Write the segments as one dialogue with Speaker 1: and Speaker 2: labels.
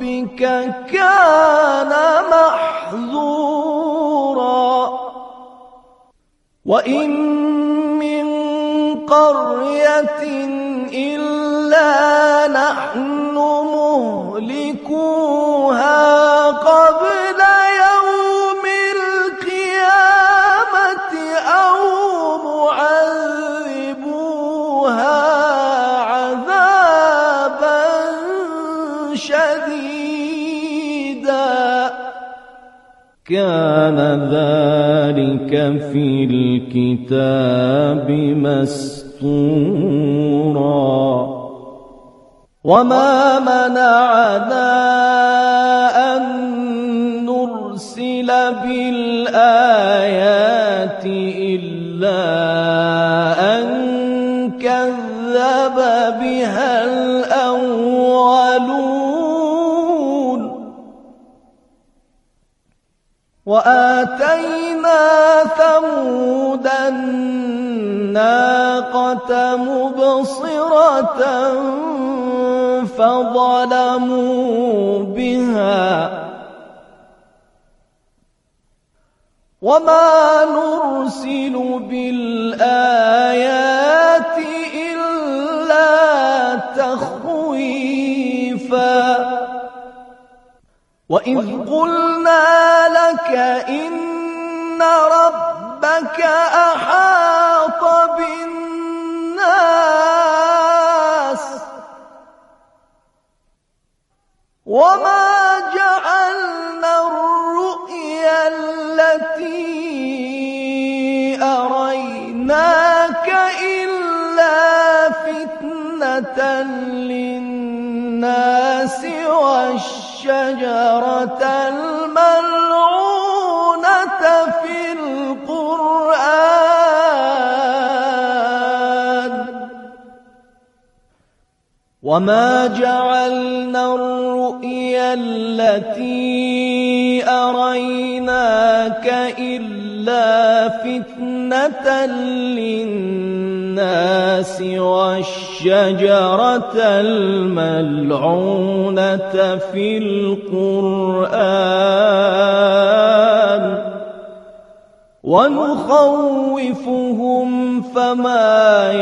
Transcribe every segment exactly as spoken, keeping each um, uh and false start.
Speaker 1: ربك كان محذورا وإن من قرية إلا نحن مهلكوها قبل يوم القيامة أو معذبوها عذابا شديدا كان ذلك في الكتاب مسطورا وما منعنا أن نرسل بالآيات إلا أن كذب بها الأولون وآتينا ثمود الناقة مبصرة فظلموا بها وما نرسل بالآيات إلا تخويفا وإذ قلنا لك إن ربك أحاط بالناس وما جعلنا الرؤيا التي أريناك إلا فتنة للناس والشجرة الملعونة في القرآن وما جعلنا الرؤيا التي أريناك إلا فتنة للناس والشجرة الملعونة في القرآن ونخوفهم فما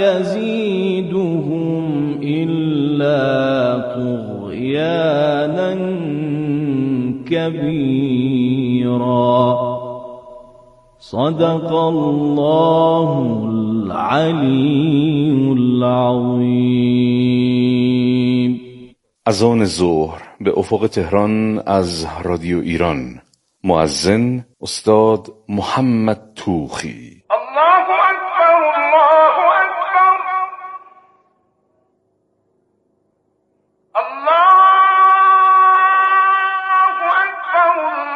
Speaker 1: يزيدهم إلا طغيانا كبيرا صدق الله العلي العظيم.
Speaker 2: اذان ظهر به افق تهران از رادیو ایران. مؤذن استاد محمد توخی.
Speaker 3: الله اکبر الله اکبر الله اکبر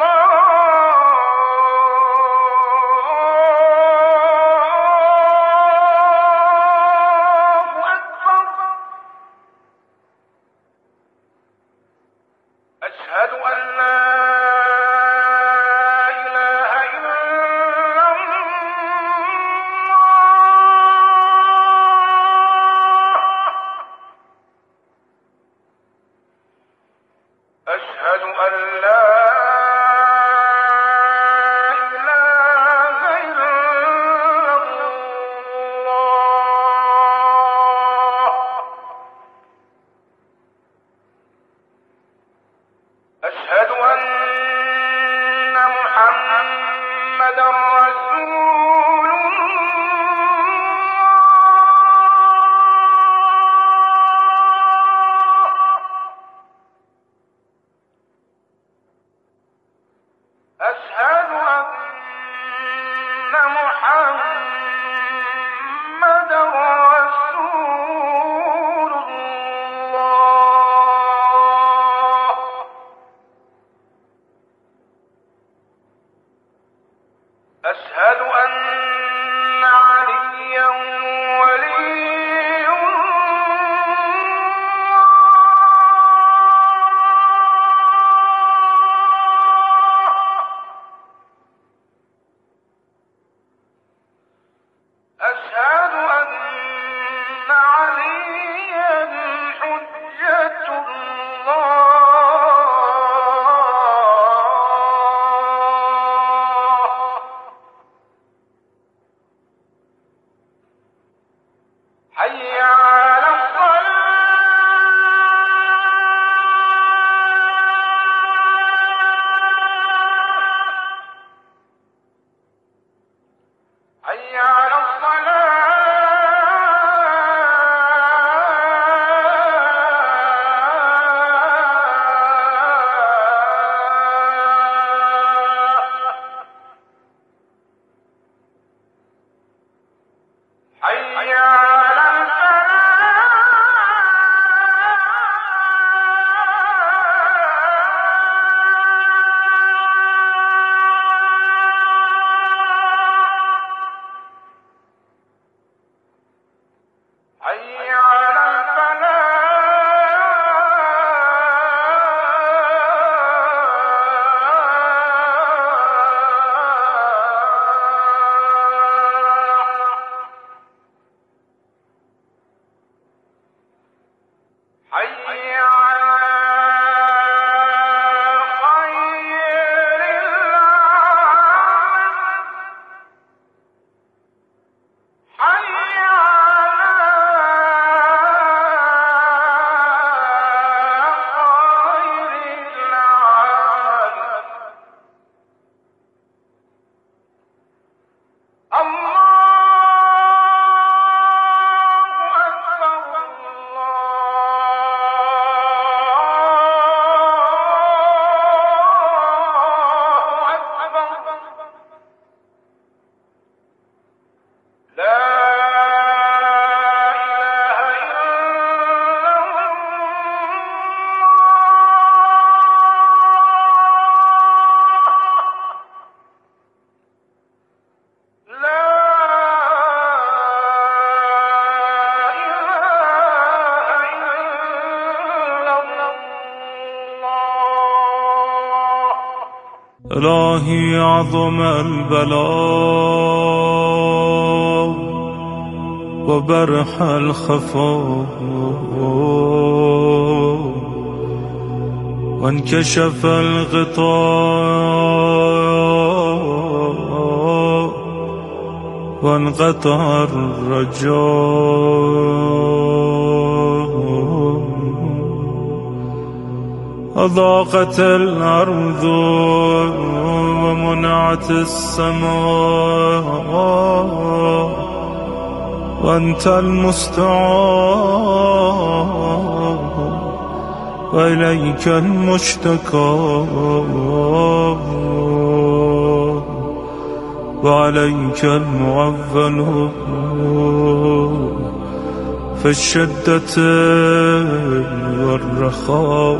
Speaker 3: الله اکبر اشهد ان لا
Speaker 4: الهی عظم البلاء و برح الخفاء و انکشف الغطاء و انقطع الرجاء أضاقت الأرض ومنعت السماء وأنت المستعان وإليك المشتكى وعليك المعول في الشدة والرخاء.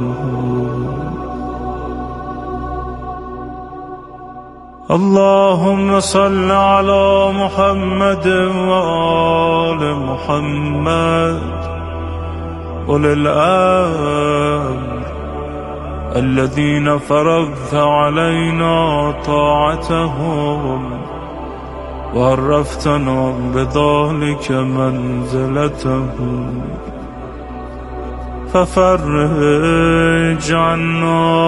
Speaker 4: اللهم صل على محمد وآل محمد أولي الأمر الذين فرضت علينا طاعتهم وعرفتنا بذلك منزلتهم ففرج عنا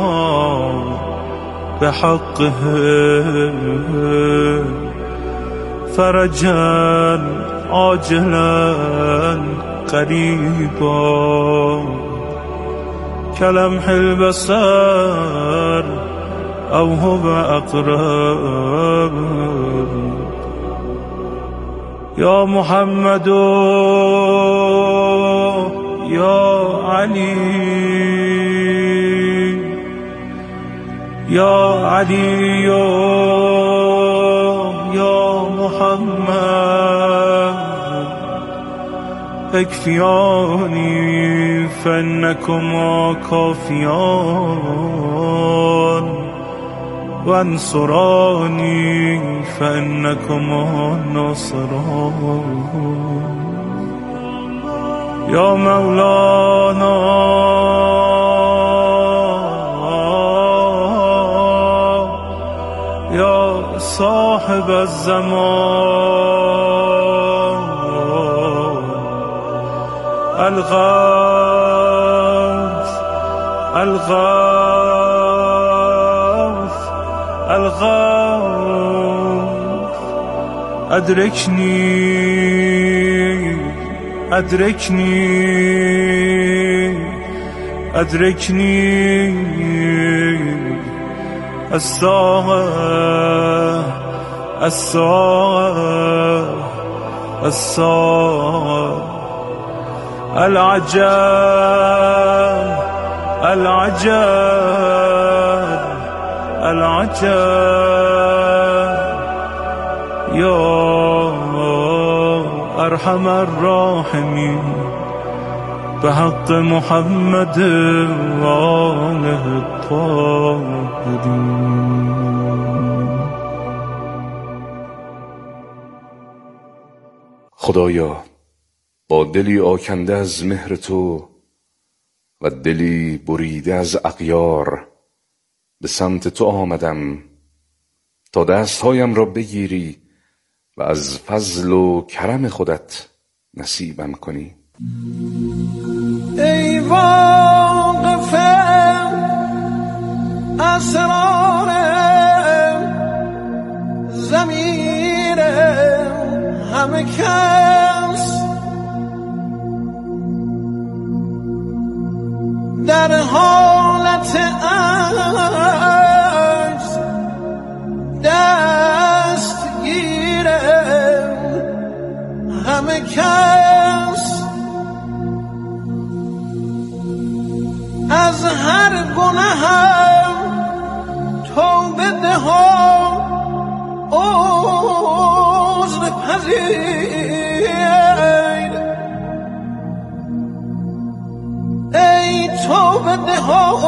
Speaker 4: بحقه فرجا عاجلا قريبا كلمح البصر أو هو أقرب. يا محمد يا علي يا علي يا محمد اكفياني فإنكما كافيان وانصراني فإنكما ناصران. يا مولانا يا صاحب الزمان الغوث الغوث الغوث أدركني أدركني أدركني الساعة الساعة الساعة العجب العجب العجب. يا أرحم الراحمين بحق محمد وآله الطاهرين.
Speaker 2: خدایا با دلی آکنده از مهر تو و دلی بریده از اغیار به سمت تو آمدم تا دستهایم را بگیری و از فضل و کرم خودت نصیبم کنی.
Speaker 5: ای واقف اسرار ضمیر همه کس در حالت عجز دستگیر همه کس از هر گناهم توبه دهم عذر پذیر. ای توبه دهم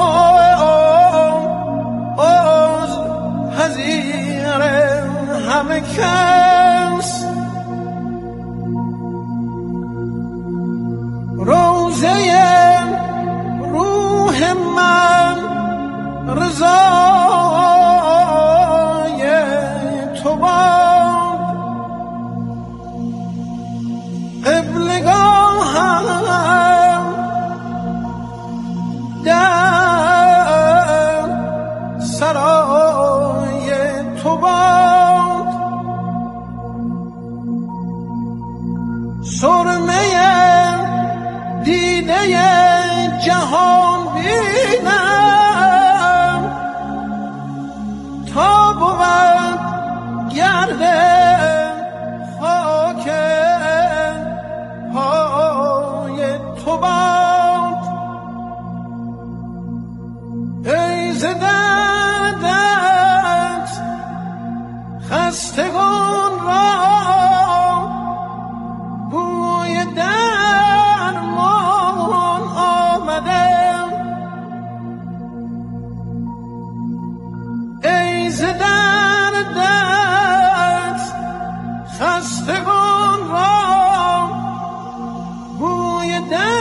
Speaker 5: عذر پذیر همه کس روزه روح من رضا سرای تو باد، سرمه دیده جهان بینم تا بود گرد خاک پای تو باد. ای ز دردت خستگان را بوی درمان آمده، ای ز دردت خستگان را بوی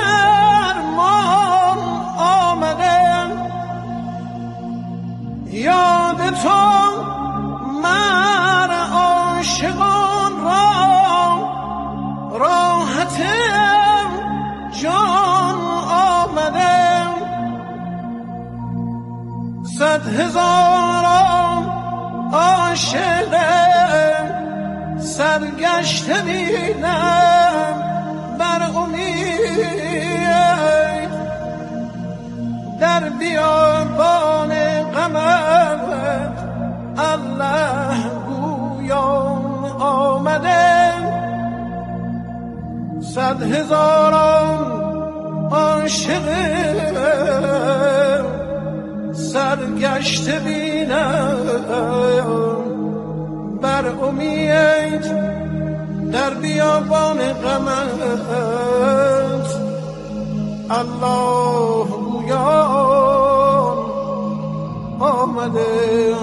Speaker 5: درمان آمده. یاد تو من عاشقان را راحت جان آمده. صد هزاران عاشق سرگشته بینم بر امید در بیابان غمت الله گویان آمده. صد هزاران عاشق سرگشته بینم بر امید در بیابان غمت الله گویان آمده.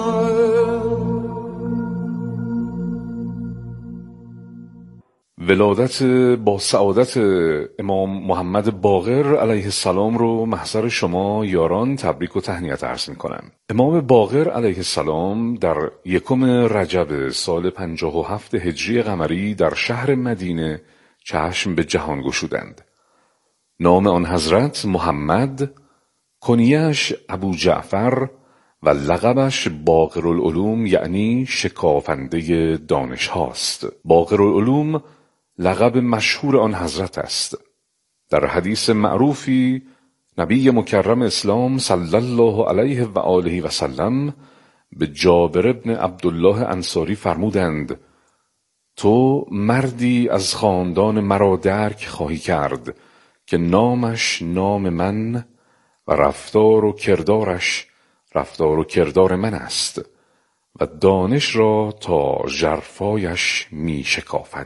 Speaker 2: ولادت با سعادت امام محمد باقر علیه السلام رو محضر شما یاران تبریک و تهنیت عرض می کنم. امام باقر علیه السلام در یکم رجب سال پنجاه و هفت هجری قمری در شهر مدینه چشم به جهان گشودند. نام آن حضرت محمد، کنیه‌اش ابو جعفر و لقبش باقرالعلوم یعنی شکافنده دانش هاست. باقرالعلوم لقب مشهور آن حضرت است. در حدیث معروفی نبی مکرم اسلام صلی الله علیه و آله و سلم به جابر ابن عبدالله انصاری فرمودند: تو مردی از خاندان مرا درک خواهی کرد که نامش نام من و رفتار و کردارش رفتار و کردار من است و دانش را تا ژرفایش می شکافد.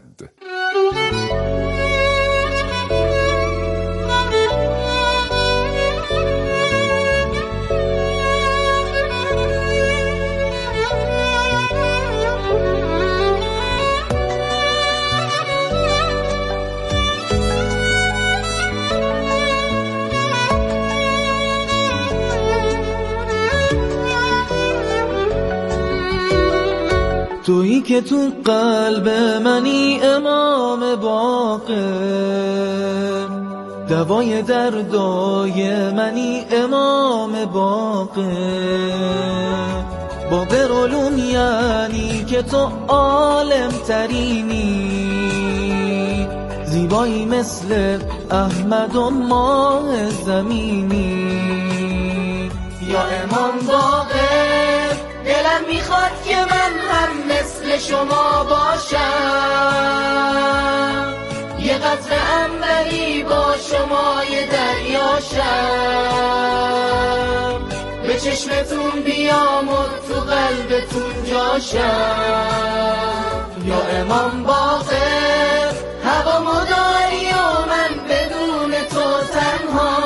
Speaker 6: تویی که تو قلب منی امام باقر، دوای دردای منی امام باقر. باقرالعلوم یعنی که تو عالم ترینی، زیبایی مثل احمد و ماه زمینی.
Speaker 7: یا امام باقر دلم میخواد که من هم مثل شما باشم، یه قطره عنبری با شما یه دریاشم، به چشمتون بیام و تو قلبتون جاشم. یا امام باقر هوا مداری و من بدون تو تنها،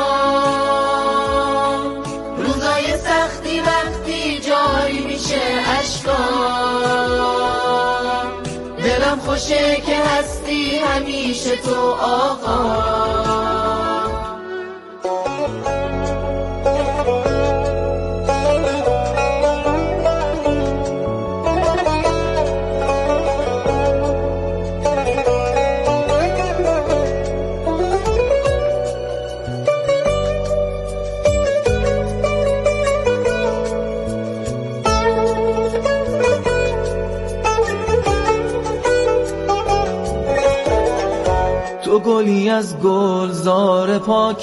Speaker 7: روزای سختی وقتی جاری میشه اشکام، دلم خوشه که هستی همیشه تو آقا.
Speaker 6: گلی از گلزار پاک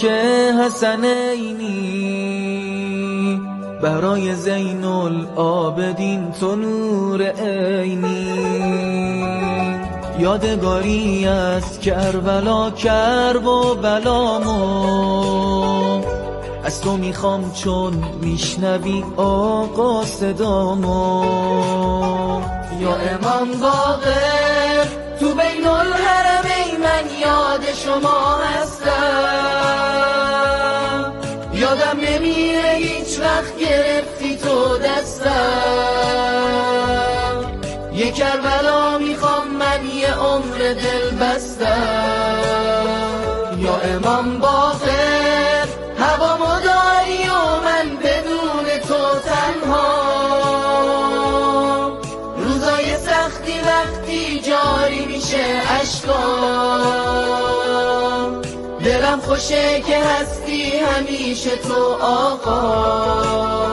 Speaker 6: حسنینی، برای زین العابدین تو نور عینی. یادگاری از کربلا کرب و بلامو، از تو میخوام چون میشنوی آقا صدامو.
Speaker 7: یا امام باقر تو بین الحرمین من یاد شما هستم، یادم نمیره هیچ وقت گرفتی تو دستم. یه کربلا میخوام من یه عمر دل بستم. یا امام باقر هوامو داری و من بدون تو تنها، روزای سختی وقتی جاری میشه اشکام، دلم خوشه که هستی همیشه تو آقا.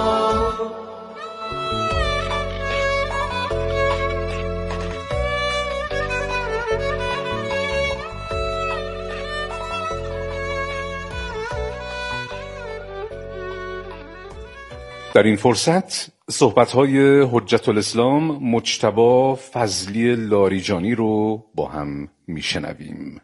Speaker 2: در این فرصت صحبت‌های حجت الاسلام مجتبی فضلی لاریجانی رو با هم میشنویم.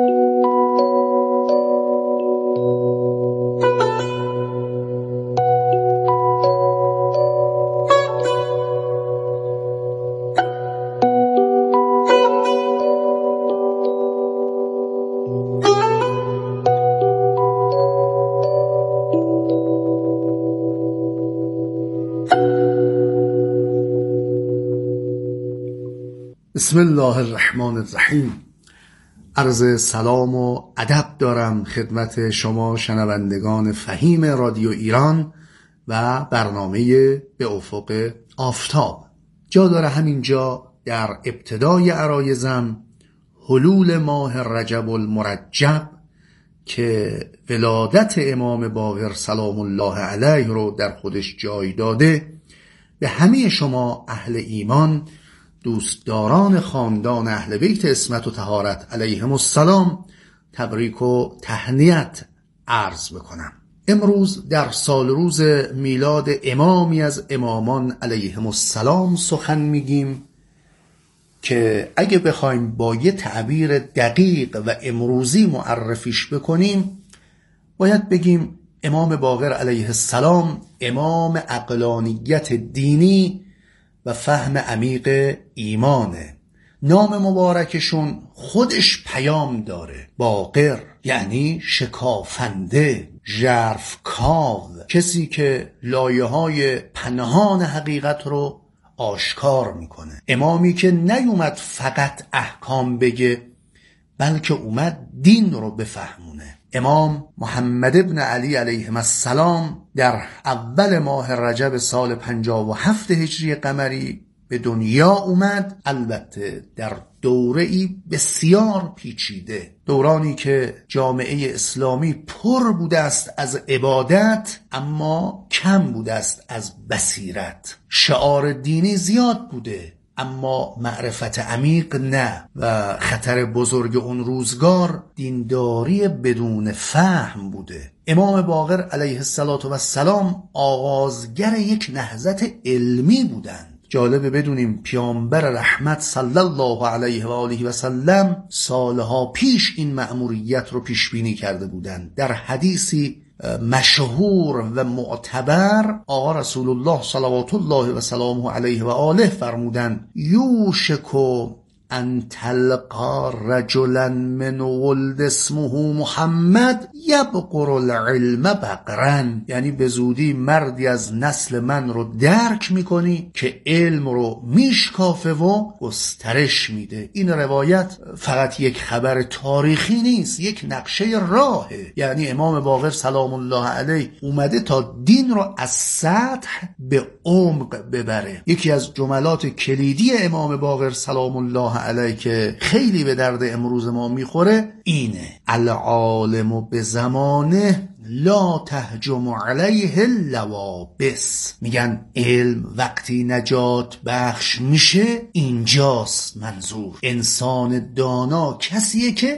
Speaker 8: بسم الله الرحمن الرحیم. عرض سلام و ادب دارم خدمت شما شنوندگان فهیم رادیو ایران و برنامه به افق آفتاب. جا داره همینجا در ابتدای عرایزم حلول ماه رجب المرجب که ولادت امام باقر سلام الله علیه رو در خودش جای داده، به همه شما اهل ایمان، دوستداران خاندان اهل بیت عصمت و طهارت علیهم السلام تبریک و تهنیت عرض بکنم. امروز در سال روز میلاد امامی از امامان علیهم السلام سخن میگیم که اگه بخوایم با یه تعبیر دقیق و امروزی معرفیش بکنیم باید بگیم امام باقر علیه السلام امام عقلانیت دینی و فهم عمیق ایمانه. نام مبارکشون خودش پیام داره. باقر یعنی شکافنده، ژرفکاو، کسی که لایه های پنهان حقیقت رو آشکار میکنه. امامی که نیومد فقط احکام بگه بلکه اومد دین رو بفهمونه. امام محمد ابن علی علیه السلام در اول ماه رجب سال پنجاه و هفت هجری قمری به دنیا اومد، البته در دوره‌ای بسیار پیچیده، دورانی که جامعه اسلامی پر بوده است از عبادت اما کم بوده است از بصیرت. شعار دینی زیاد بوده اما معرفت عمیق نه، و خطر بزرگ اون روزگار دینداری بدون فهم بوده. امام باقر علیه السلام آغازگر یک نهضت علمی بودند. جالبه بدونیم پیامبر رحمت صلی الله علیه و آله و سلم سالها پیش این مأموریت رو پیش بینی کرده بودند. در حدیثی مشهور و معتبر آقا رسول الله صلوات الله و سلامه علیه و آله فرمودند یوشکو ان تلقا رجلا من ولد اسمه محمد یبقر العلم بقرن، یعنی به زودی مردی از نسل من رو درک میکنی که علم رو میشکافه و گسترش میده. این روایت فقط یک خبر تاریخی نیست، یک نقشه راهه. یعنی امام باقر سلام الله علیه اومده تا دین رو از سطح به عمق ببره. یکی از جملات کلیدی امام باقر سلام الله علیه که خیلی به درد امروز ما میخوره اینه: العالم به زمانه لا تهجم علیه اللوابس. میگن علم وقتی نجات بخش میشه اینجاست منظور. انسان دانا کسیه که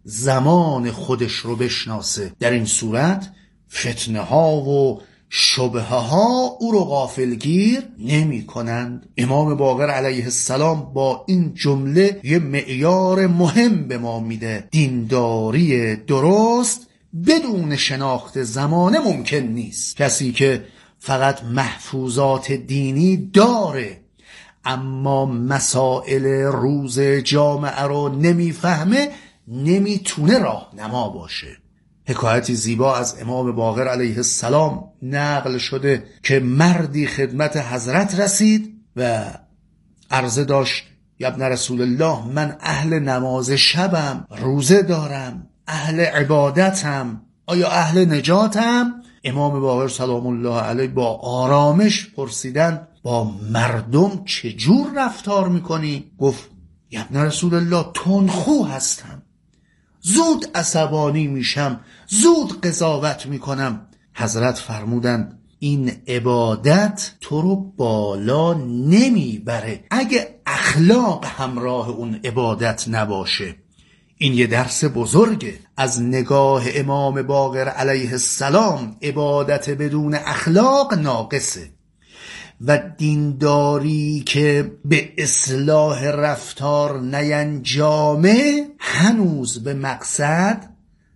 Speaker 8: زمان خودش رو بشناسه. در این صورت فتنه ها و شبهه ها او رو غافلگیر نمی کنند. امام باقر علیه السلام با این جمله یه معیار مهم به ما میده: دینداری درست بدون شناخت زمانه ممکن نیست. کسی که فقط محفوظات دینی داره اما مسائل روز جامعه رو نمیفهمه، نمیتونه راهنما باشه. حکایتی زیبا از امام باقر علیه السلام نقل شده که مردی خدمت حضرت رسید و عرضه داشت: یا ابن رسول الله، من اهل نماز شبم، روزه دارم، اهل عبادتم، آیا اهل نجاتم؟ امام باقر سلام الله علیه با آرامش پرسیدن: با مردم چجور رفتار میکنی؟ گفت: یا ابن رسول الله، تندخو هستم، زود عصبانی میشم، زود قضاوت میکنم. حضرت فرمودند: این عبادت تو رو بالا نمیبره اگه اخلاق همراه اون عبادت نباشه. این یه درس بزرگه. از نگاه امام باقر علیه السلام عبادت بدون اخلاق ناقصه و دینداری که به اصلاح رفتار نینجامه هنوز به مقصد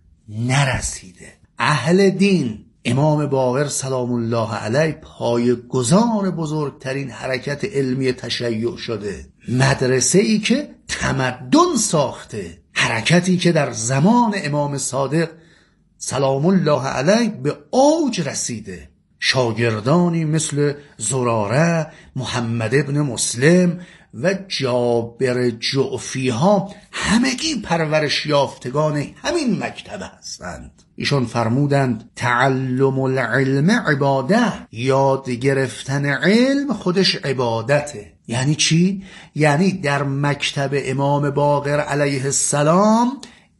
Speaker 8: نرسیده. اهل دین، امام باقر سلام الله علیه پایه‌گذار بزرگترین حرکت علمی تشیع شده، مدرسه ای که تمدن ساخته، حرکتی که در زمان امام صادق سلام الله علیه به اوج رسیده. شاگردانی مثل زراره، محمد ابن مسلم و جابر جعفی ها همگی پرورش یافتگان همین مکتب هستند. ایشون فرمودند: تعلم العلم عباده، یاد گرفتن علم خودش عبادته. یعنی چی؟ یعنی در مکتب امام باقر علیه السلام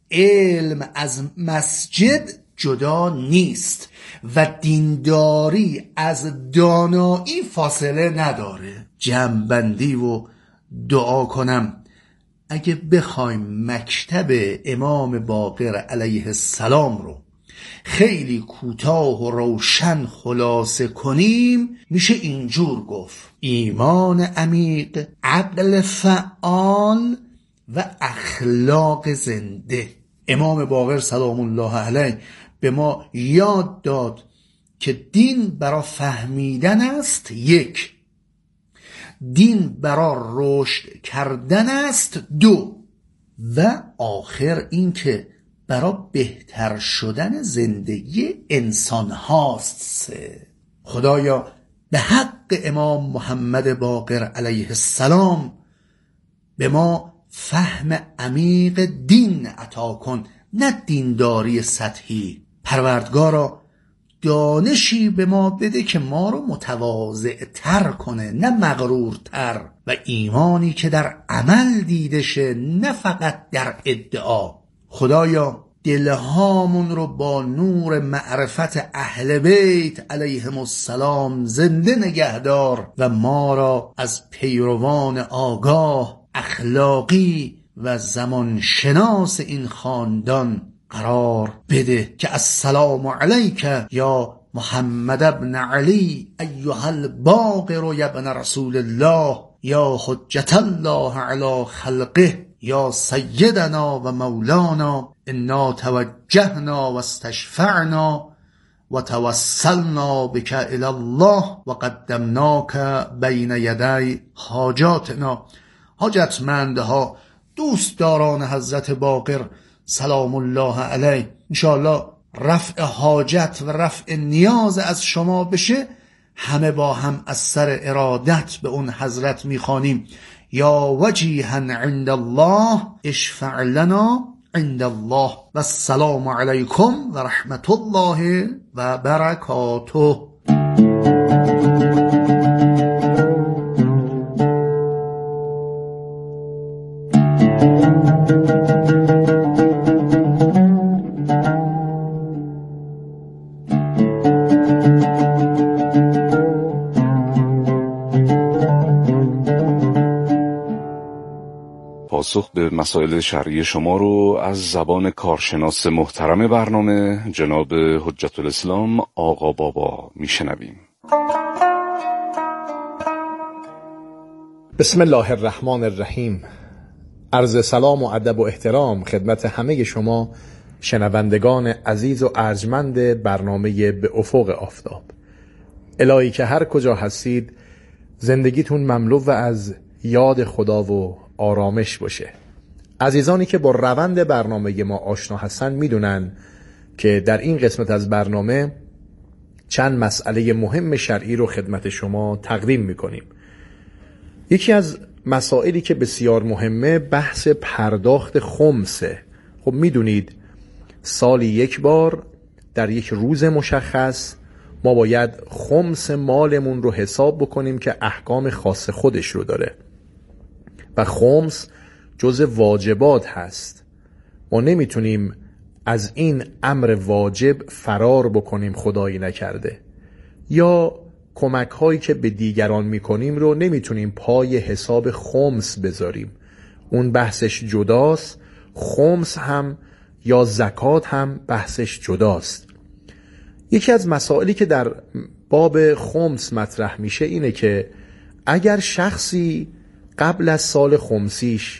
Speaker 8: علم از مسجد جدا نیست و دینداری از دانایی فاصله نداره. جمع‌بندی و دعا کنم، اگه بخوایم مکتب امام باقر علیه السلام رو خیلی کوتاه و روشن خلاصه کنیم، میشه اینجور گفت: ایمان عمیق، عقل فعال و اخلاق زنده. امام باقر سلام الله علیه به ما یاد داد که دین برای فهمیدن است، یک، دین برای رشد کردن است، دو، و آخر این که برای بهتر شدن زندگی انسان هاست، سه. خدایا به حق امام محمد باقر علیه السلام به ما فهم عمیق دین عطا کن، نه دینداری سطحی. پروردگارا دانشی به ما بده که ما رو متواضع تر کنه، نه مغرور تر، و ایمانی که در عمل دیده شه، نه فقط در ادعا. خدایا دلهامون رو با نور معرفت اهل بیت علیهم السلام زنده نگهدار و ما را از پیروان آگاه، اخلاقی و زمان شناس این خاندان قرار بده که السلام علیک یا محمد ابن علی ایها الباقر یا ابن رسول الله یا حجت الله علی خلقه یا سیدنا و مولانا، انا توجهنا و استشفعنا و توسلنا بک الی الله و قدمناک بین یدی حاجاتنا. حاجتمندها، دوستداران حضرت باقر سلام الله علیه، انشاءالله رفع حاجت و رفع نیاز از شما بشه. همه با هم از سر ارادت به اون حضرت میخوانیم: یا وجیها عند الله اشفع لنا عند الله و السلام علیکم و رحمت الله و برکاته.
Speaker 2: پاسخ به مسائل شرعی شما رو از زبان کارشناس محترم برنامه جناب حجت الاسلام آقا بابا میشنویم.
Speaker 9: بسم الله الرحمن الرحیم. عرض سلام و ادب و احترام خدمت همه شما شنوندگان عزیز و ارجمند برنامه به افق آفتاب. الهی که هر کجا هستید زندگیتون مملو و از یاد خدا و آرامش باشه. عزیزانی که با روند برنامه ما آشنا هستن میدونن که در این قسمت از برنامه چند مسئله مهم شرعی رو خدمت شما تقدیم میکنیم. یکی از مسائلی که بسیار مهمه بحث پرداخت خمسه. خب میدونید سالی یک بار در یک روز مشخص ما باید خمس مالمون رو حساب بکنیم که احکام خاص خودش رو داره و خمس جز واجبات هست. ما نمیتونیم از این امر واجب فرار بکنیم خدایی نکرده، یا کمک هایی که به دیگران میکنیم رو نمیتونیم پای حساب خمس بذاریم. اون بحثش جداست. خمس هم یا زکات هم بحثش جداست. یکی از مسائلی که در باب خمس مطرح میشه اینه که اگر شخصی قبل از سال خمسیش،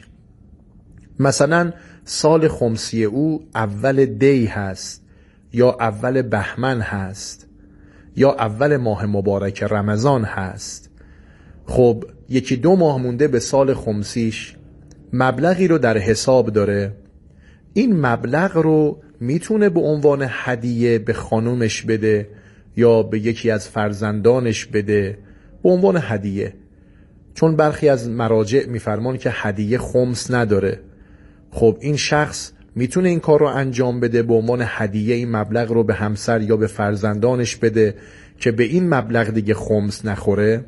Speaker 9: مثلا سال خمسی او اول دی هست یا اول بهمن هست یا اول ماه مبارک رمضان هست، خب یکی دو ماه مونده به سال خمسیش، مبلغی رو در حساب داره، این مبلغ رو میتونه به عنوان هدیه به خانومش بده یا به یکی از فرزندانش بده به عنوان هدیه، چون برخی از مراجع میفرمان که هدیه خمس نداره. خب این شخص میتونه این کار رو انجام بده، به عنوان هدیه این مبلغ رو به همسر یا به فرزندانش بده که به این مبلغ دیگه خمس نخوره.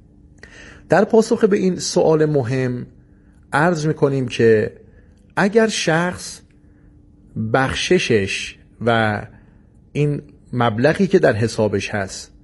Speaker 9: در پاسخ به این سوال مهم عرض میکنیم که اگر شخص بخششش و این مبلغی که در حسابش هست